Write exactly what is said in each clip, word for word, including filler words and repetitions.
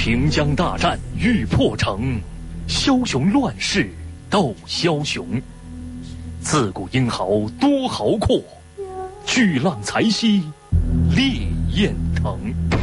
平江大战欲破城，枭雄乱世斗枭雄。自古英豪多豪阔，巨浪才息烈焰腾。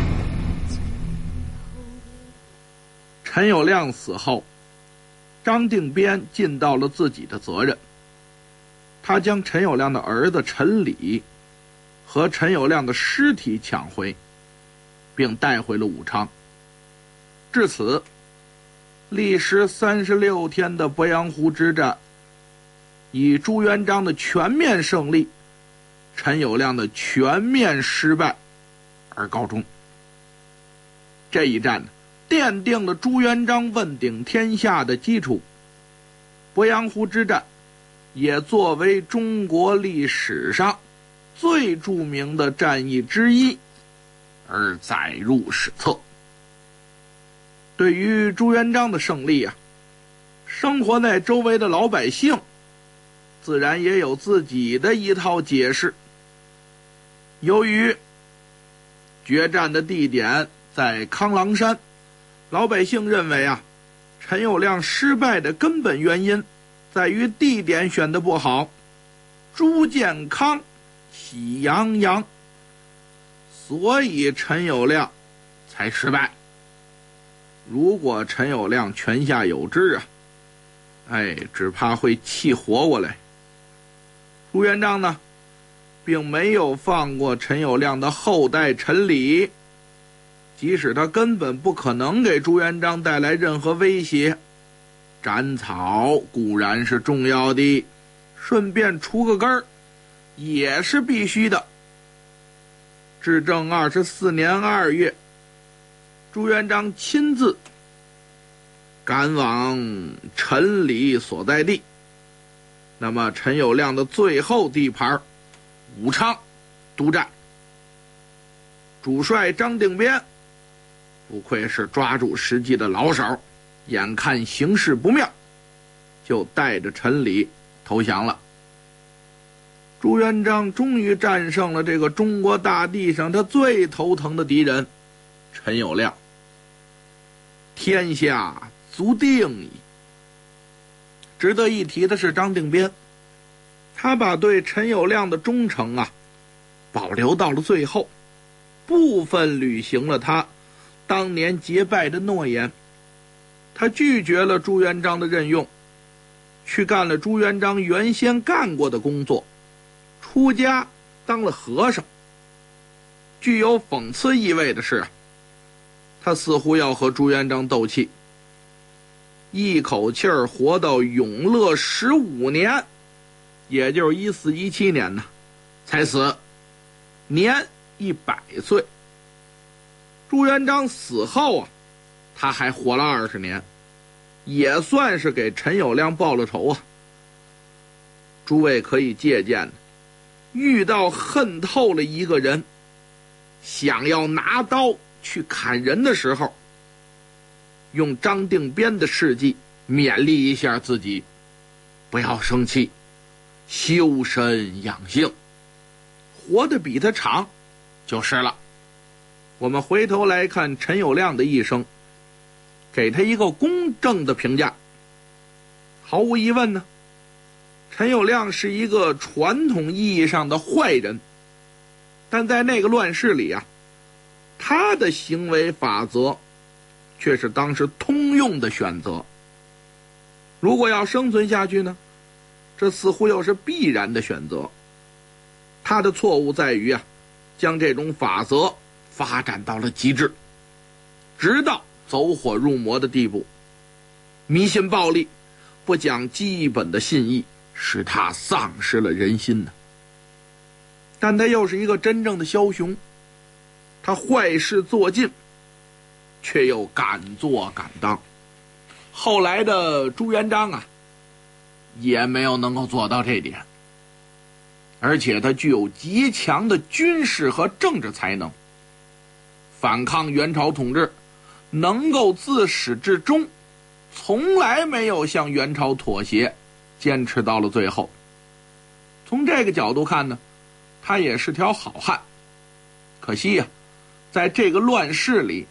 陈友谅死后，张定边尽到了自己的责任。他将陈友谅的儿子陈礼和陈友谅的尸体抢回，并带回了武昌。至此，历时三十六天的鄱阳湖之战，以朱元璋的全面胜利，陈友谅的全面失败而告终。这一战呢，奠定了朱元璋问鼎天下的基础。鄱阳湖之战也作为中国历史上最著名的战役之一而载入史册。对于朱元璋的胜利啊，生活在周围的老百姓自然也有自己的一套解释。由于决战的地点在康郎山，老百姓认为啊，陈友谅失败的根本原因在于地点选得不好，朱建康喜洋洋，所以陈友谅才失败。如果陈友谅泉下有知啊，哎，只怕会气活过来。朱元璋呢，并没有放过陈友谅的后代陈礼，即使他根本不可能给朱元璋带来任何威胁。斩草固然是重要的，顺便除个根儿也是必须的。至正二十四年二月，朱元璋亲自赶往陈礼所在地，那么陈友谅的最后地盘武昌督战。主帅张定边不愧是抓住时机的老手，眼看形势不妙，就带着陈礼投降了。朱元璋终于战胜了这个中国大地上他最头疼的敌人陈友谅，天下足定矣。值得一提的是张定边，他把对陈友谅的忠诚啊保留到了最后，部分履行了他当年结拜的诺言。他拒绝了朱元璋的任用，去干了朱元璋原先干过的工作，出家当了和尚。具有讽刺意味的是，他似乎要和朱元璋斗气，一口气儿活到永乐十五年，也就是一四一七年呢，才死，年一百岁。朱元璋死后啊，他还活了二十年，也算是给陈友谅报了仇啊。诸位可以借鉴，遇到恨透了一个人，想要拿刀去砍人的时候，用张定边的事迹勉励一下自己，不要生气，修身养性，活得比他长就是了。我们回头来看陈友谅的一生，给他一个公正的评价。毫无疑问呢，陈友谅是一个传统意义上的坏人，但在那个乱世里啊，他的行为法则却是当时通用的选择。如果要生存下去呢，这似乎又是必然的选择。他的错误在于啊，将这种法则发展到了极致，直到走火入魔的地步。迷信暴力，不讲基本的信义，使他丧失了人心呢。但他又是一个真正的枭雄，他坏事做尽，却又敢做敢当。后来的朱元璋啊，也没有能够做到这点，而且他具有极强的军事和政治才能，反抗元朝统治，能够自始至终从来没有向元朝妥协，坚持到了最后。从这个角度看呢，他也是条好汉。可惜呀、啊，在这个乱世里，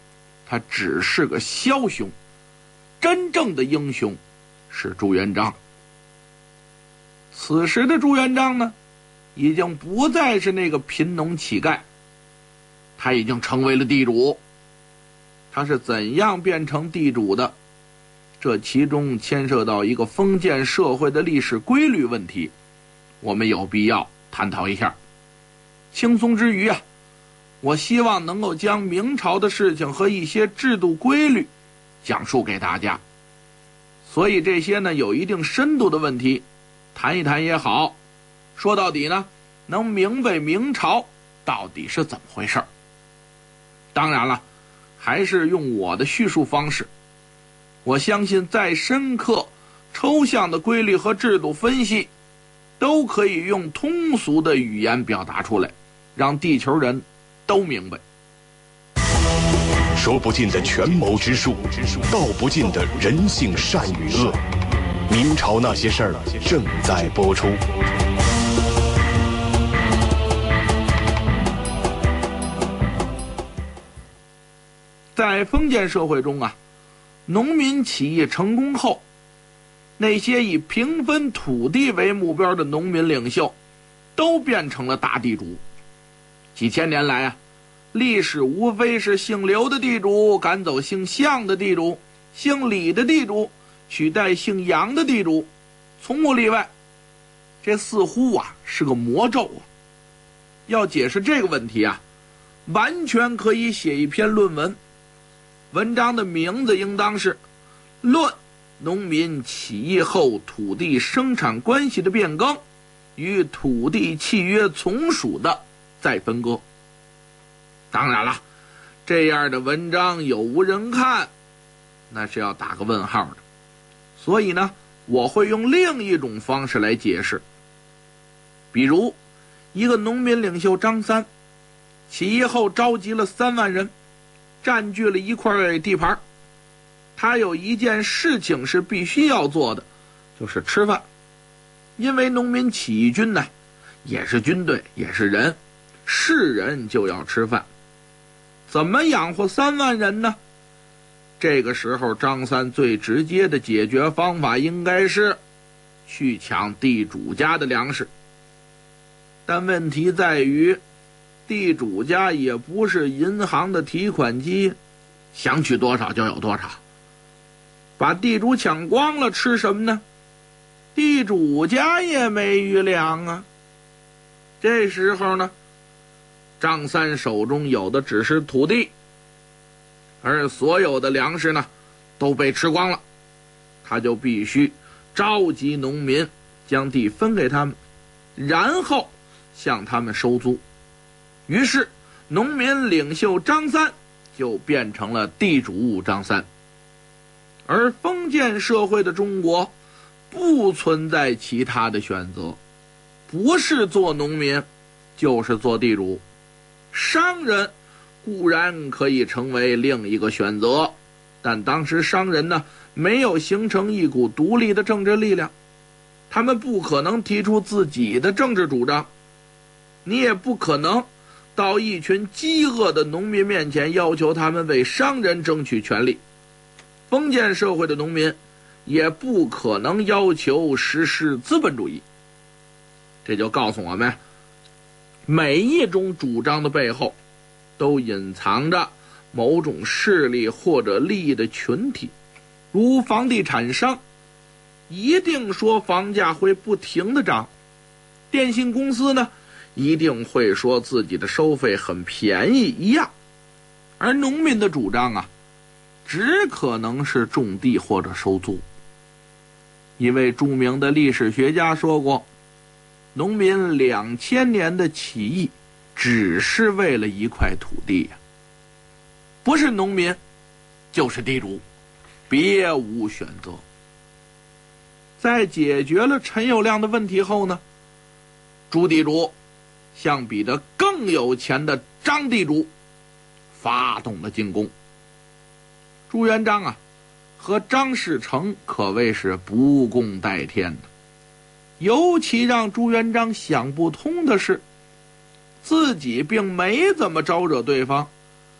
他只是个枭雄，真正的英雄是朱元璋。此时的朱元璋呢，已经不再是那个贫农乞丐，他已经成为了地主。他是怎样变成地主的？这其中牵涉到一个封建社会的历史规律问题，我们有必要探讨一下。轻松之余啊，我希望能够将明朝的事情和一些制度规律讲述给大家。所以这些呢有一定深度的问题，谈一谈也好。说到底呢，能明白明朝到底是怎么回事。当然了，还是用我的叙述方式。我相信再深刻、抽象的规律和制度分析，都可以用通俗的语言表达出来，让地球人都明白。 说不尽的权谋之术，道不尽的人性善与恶。明朝那些事儿正在播出。 在封建社会中啊，农民起义成功后，那些以平分土地为目标的农民领袖都变成了大地主。几千年来啊，历史无非是姓刘的地主赶走姓项的地主，姓李的地主取代姓杨的地主，从无例外。这似乎啊是个魔咒啊。要解释这个问题啊，完全可以写一篇论文。文章的名字应当是《论农民起义后土地生产关系的变更与土地契约从属的再分割》。当然了，这样的文章有无人看，那是要打个问号的。所以呢，我会用另一种方式来解释。比如，一个农民领袖张三，起义后召集了三万人，占据了一块地盘。他有一件事情是必须要做的，就是吃饭。因为农民起义军呢，也是军队，也是人，是人就要吃饭。怎么养活三万人呢？这个时候张三最直接的解决方法应该是去抢地主家的粮食。但问题在于，地主家也不是银行的提款机，想取多少就有多少。把地主抢光了，吃什么呢？地主家也没余粮啊。这时候呢，张三手中有的只是土地，而所有的粮食呢都被吃光了。他就必须召集农民，将地分给他们，然后向他们收租。于是农民领袖张三就变成了地主张三。而封建社会的中国不存在其他的选择，不是做农民就是做地主。商人固然可以成为另一个选择，但当时商人呢没有形成一股独立的政治力量，他们不可能提出自己的政治主张，你也不可能到一群饥饿的农民面前要求他们为商人争取权利。封建社会的农民也不可能要求实施资本主义。这就告诉我们，每一种主张的背后都隐藏着某种势力或者利益的群体。如房地产商一定说房价会不停地涨，电信公司呢一定会说自己的收费很便宜一样。而农民的主张啊，只可能是种地或者收租。一位著名的历史学家说过，农民两千年的起义只是为了一块土地呀，不是农民就是地主，别无选择。在解决了陈友谅的问题后呢，朱地主向比他更有钱的张地主发动了进攻。朱元璋啊和张士诚可谓是不共戴天的。尤其让朱元璋想不通的是，自己并没怎么招惹对方，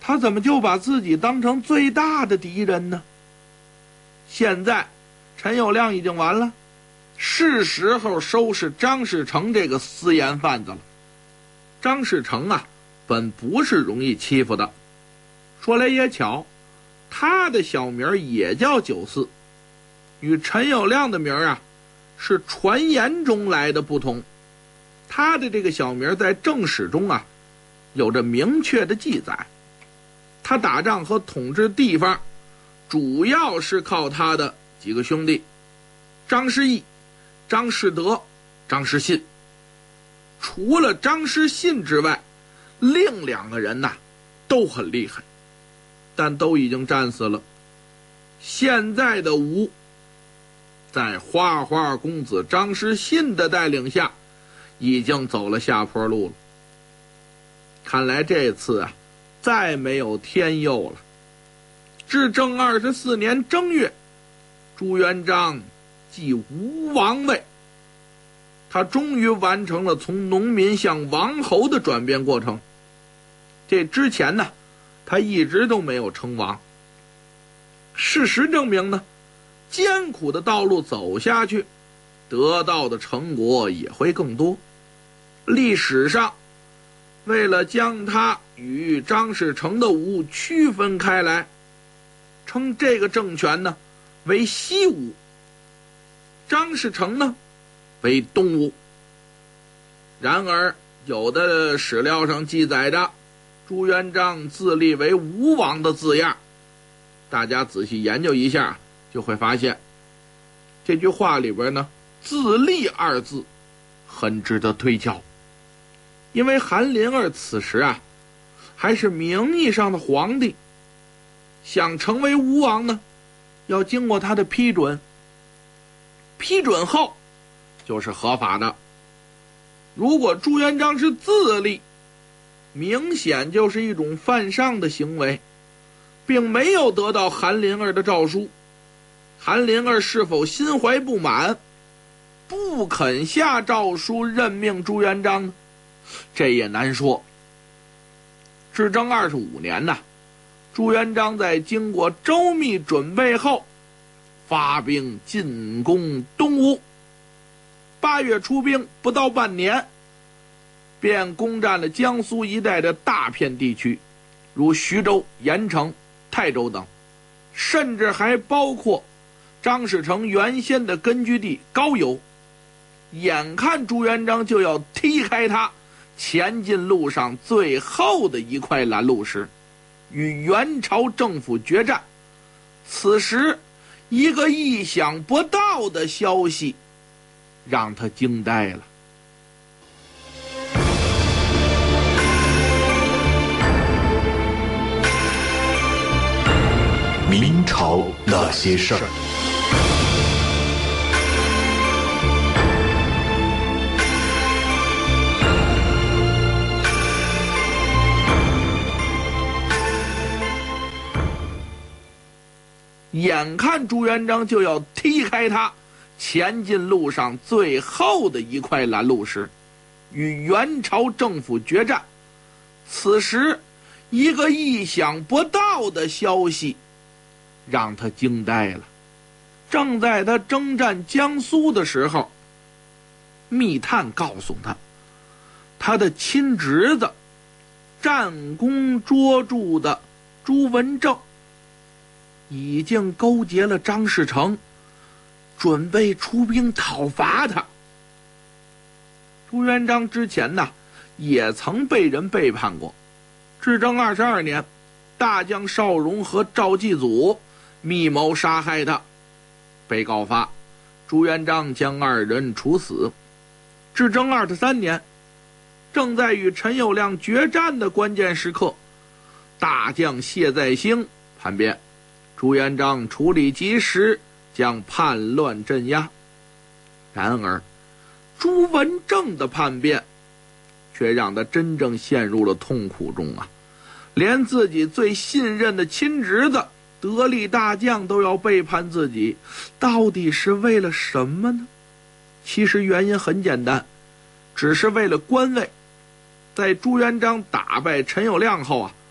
他怎么就把自己当成最大的敌人呢？现在陈友谅已经完了，是时候收拾张士诚这个私盐贩子了。张士诚啊，本不是容易欺负的。说来也巧，他的小名也叫九四，与陈友谅的名啊是传言中来的不同。他的这个小名在正史中啊有着明确的记载。他打仗和统治地方主要是靠他的几个兄弟张士义、张士德、张士信。除了张士信之外，另两个人呐、啊、都很厉害，但都已经战死了。现在的吴在花花公子张士信的带领下已经走了下坡路了。看来这次啊再没有天佑了。至正二十四年正月，朱元璋继吴王位，他终于完成了从农民向王侯的转变过程。这之前呢，他一直都没有称王。事实证明呢，艰苦的道路走下去，得到的成果也会更多。历史上，为了将他与张士诚的吴区分开来，称这个政权呢为西吴，张士诚呢为东吴。然而有的史料上记载着朱元璋自立为吴王的字样，大家仔细研究一下就会发现，这句话里边呢自立二字很值得推敲。因为韩林儿此时啊还是名义上的皇帝，想成为吴王呢要经过他的批准，批准后就是合法的。如果朱元璋是自立，明显就是一种犯上的行为，并没有得到韩林儿的诏书。韩林儿是否心怀不满，不肯下诏书任命朱元璋呢？这也难说。至正二十五年呢，朱元璋在经过周密准备后，发兵进攻东吴。八月出兵，不到半年，便攻占了江苏一带的大片地区，如徐州、盐城、泰州等，甚至还包括张士诚原先的根据地高邮。眼看朱元璋就要踢开他前进路上最后的一块拦路石，与元朝政府决战。此时一个意想不到的消息让他惊呆了。 明朝那些事儿。 眼看朱元璋就要踢开他前进路上最后的一块拦路石，与元朝政府决战。此时一个意想不到的消息让他惊呆了。正在他征战江苏的时候，密探告诉他，他的亲侄子战功卓著的朱文正已经勾结了张士诚，准备出兵讨伐他。朱元璋之前呢也曾被人背叛过。至正二十二年，大将邵荣和赵继祖密谋杀害他，被告发，朱元璋将二人处死。至正二十三年，正在与陈友谅决战的关键时刻，大将谢再兴叛变，朱元璋处理及时，将叛乱镇压。然而朱文正的叛变却让他真正陷入了痛苦中啊！连自己最信任的亲侄子得力大将都要背叛自己，到底是为了什么呢？其实原因很简单，只是为了官位。在朱元璋打败陈友谅后啊，他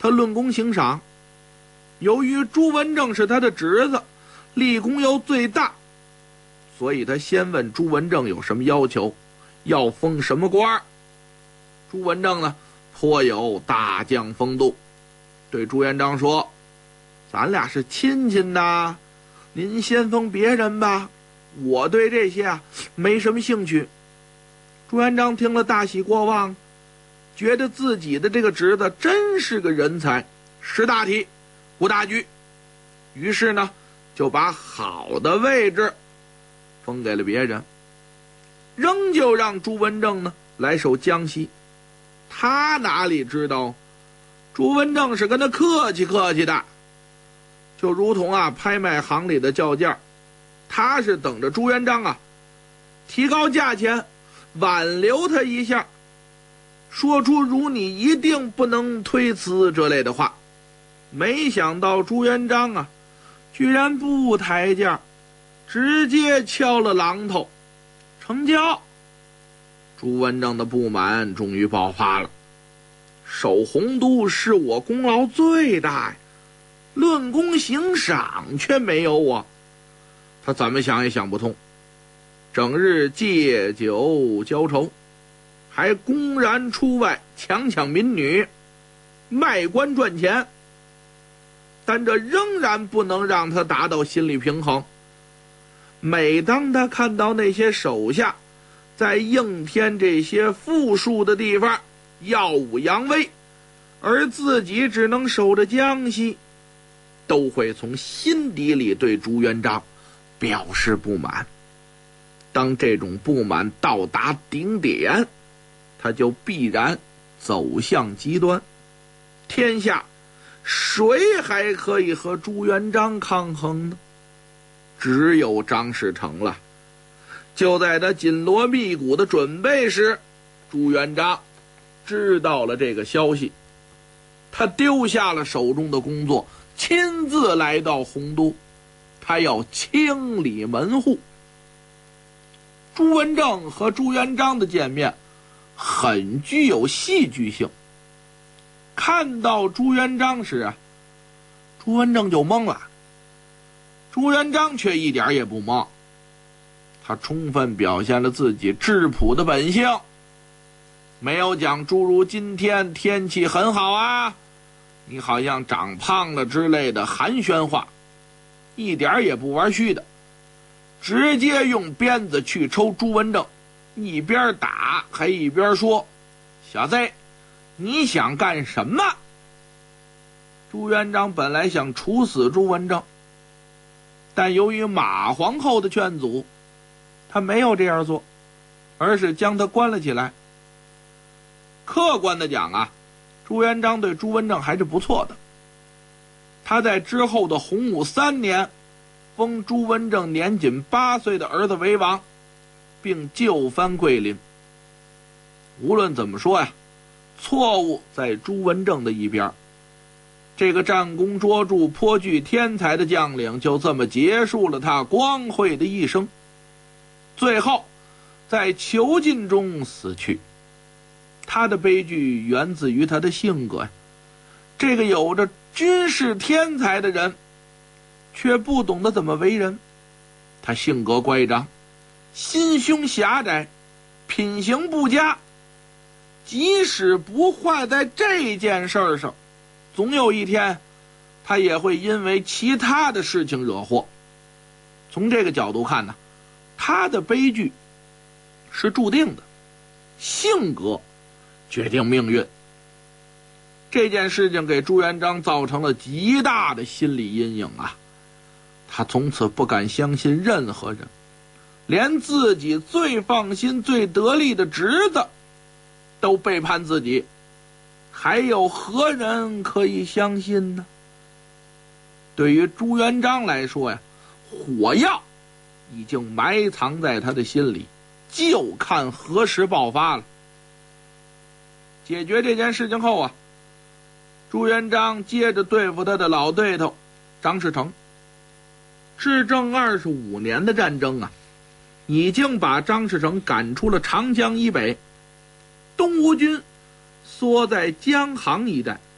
他论功行赏。由于朱文正是他的侄子，立功又最大，所以他先问朱文正有什么要求，要封什么官。朱文正呢，颇有大将风度，对朱元璋说：“咱俩是亲戚呐，您先封别人吧，我对这些啊没什么兴趣。”朱元璋听了大喜过望，觉得自己的这个侄子真是个人才，识大体，顾大局，于是呢，就把好的位置封给了别人，仍旧让朱文正呢来守江西。他哪里知道，朱文正是跟他客气客气的，就如同啊拍卖行里的叫价，他是等着朱元璋啊提高价钱，挽留他一下，说出如你一定不能推辞之类的话。没想到朱元璋啊居然不抬价，直接敲了榔头，成交。朱文正的不满终于爆发了，守洪都是我功劳最大呀，论功行赏却没有我，他怎么想也想不通，整日借酒浇愁，还公然出外强抢民女，卖官赚钱，但这仍然不能让他达到心理平衡。每当他看到那些手下在应天这些富庶的地方耀武扬威，而自己只能守着江西，都会从心底里对朱元璋表示不满。当这种不满到达顶点，他就必然走向极端。天下谁还可以和朱元璋抗衡呢？只有张士诚了。就在他紧锣密鼓的准备时，朱元璋知道了这个消息，他丢下了手中的工作，亲自来到洪都，他要清理门户。朱文正和朱元璋的见面很具有戏剧性。看到朱元璋时啊，朱文正就懵了，朱元璋却一点也不懵，他充分表现了自己质朴的本性，没有讲诸如今天天气很好啊，你好像长胖了之类的寒暄话，一点也不玩虚的，直接用鞭子去抽朱文正，一边打还一边说：“小子，你想干什么？”朱元璋本来想处死朱文正，但由于马皇后的劝阻，他没有这样做，而是将他关了起来。客观的讲啊，朱元璋对朱文正还是不错的。他在之后的洪武三年，封朱文正年仅八岁的儿子为王，并就藩桂林。无论怎么说呀，错误在朱文正的一边。这个战功卓著、颇具天才的将领就这么结束了他光辉的一生，最后在囚禁中死去。他的悲剧源自于他的性格呀，这个有着军事天才的人却不懂得怎么为人。他性格乖张，心胸狭窄，品行不佳，即使不坏在这件事上，总有一天他也会因为其他的事情惹祸。从这个角度看呢，他的悲剧是注定的，性格决定命运。这件事情给朱元璋造成了极大的心理阴影啊！他从此不敢相信任何人，连自己最放心、最得力的侄子都背叛自己，还有何人可以相信呢？对于朱元璋来说呀，火药已经埋藏在他的心里，就看何时爆发了。解决这件事情后啊，朱元璋接着对付他的老对头张士诚。至正二十五年的战争啊，已经把张士诚赶出了长江以北，东吴军缩在江杭一带，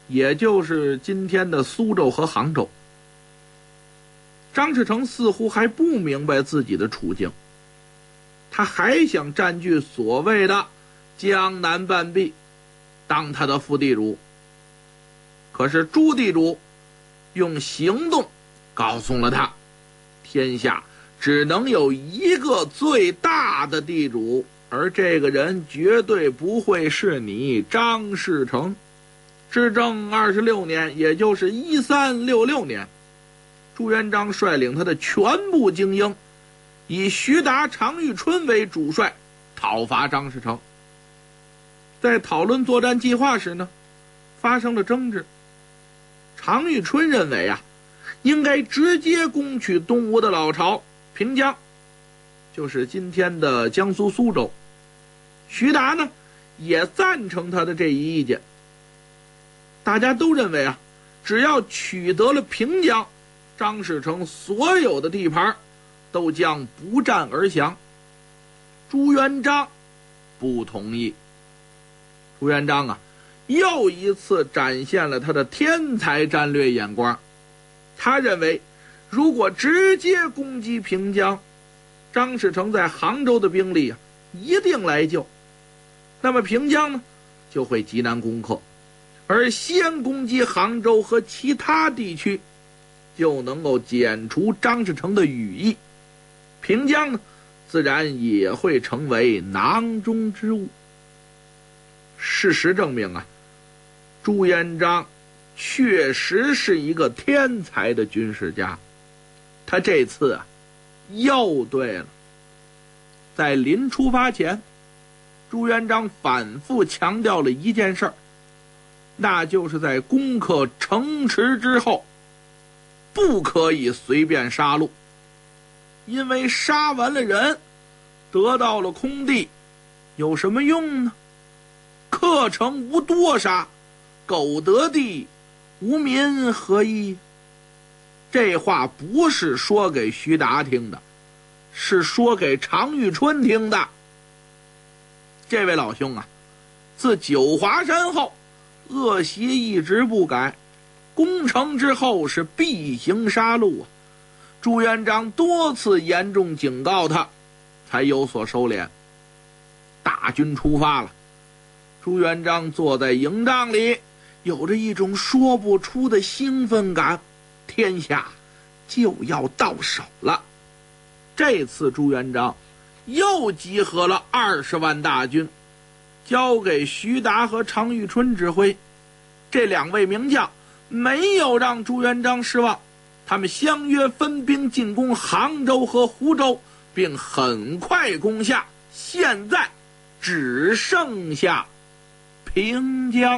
也就是今天的苏州和杭州。张士诚似乎还不明白自己的处境，他还想占据所谓的江南半壁，当他的副地主。可是朱地主用行动告诉了他，天下只能有一个最大的地主，而这个人绝对不会是你张士诚。至正二十六年，也就是一三六六年，朱元璋率领他的全部精英，以徐达、常遇春为主帅，讨伐张士诚。在讨论作战计划时呢，发生了争执。常遇春认为啊，应该直接攻取东吴的老巢平江，就是今天的江苏苏州。徐达呢，也赞成他的这一意见。大家都认为啊，只要取得了平江，张士诚所有的地盘都将不战而降。朱元璋不同意。朱元璋啊，又一次展现了他的天才战略眼光。他认为，如果直接攻击平江，张士诚在杭州的兵力啊，一定来救，那么平江呢，就会极难攻克。而先攻击杭州和其他地区，就能够剪除张士诚的羽翼，平江呢，自然也会成为囊中之物。事实证明啊，朱元璋确实是一个天才的军事家。他这次啊，又对了。在临出发前，朱元璋反复强调了一件事儿，那就是在攻克城池之后，不可以随便杀戮，因为杀完了人，得到了空地，有什么用呢？克城无多杀，苟得地，无民何依？这话不是说给徐达听的，是说给常遇春听的。这位老兄啊，自九华山后，恶习一直不改，攻城之后是必行杀戮啊。朱元璋多次严重警告他，才有所收敛。大军出发了，朱元璋坐在营帐里，有着一种说不出的兴奋感，天下就要到手了。这次朱元璋又集合了二十万大军，交给徐达和常遇春指挥。这两位名将没有让朱元璋失望，他们相约分兵进攻杭州和湖州，并很快攻下，现在只剩下平江。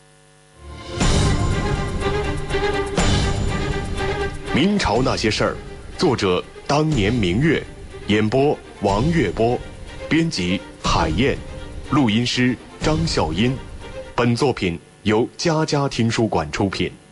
明朝那些事儿，作者当年明月，演播王月波，编辑海燕，录音师张笑音。本作品由佳佳听书馆出品。